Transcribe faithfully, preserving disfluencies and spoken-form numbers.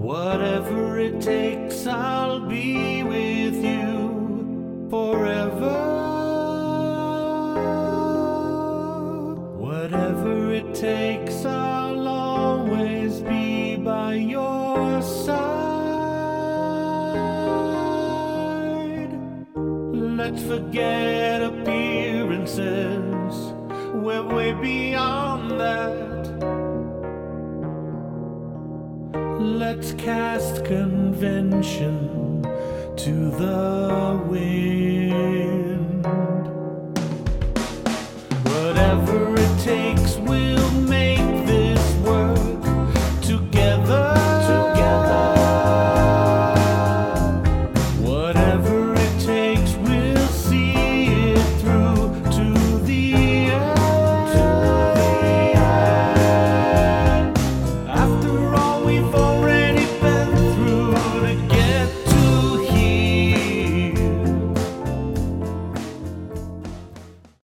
Whatever it takes, I'll be with you forever. Whatever it takes, I'll always be by your side. Let's forget appearances, we're way beyond that. Let's cast convention to the wind.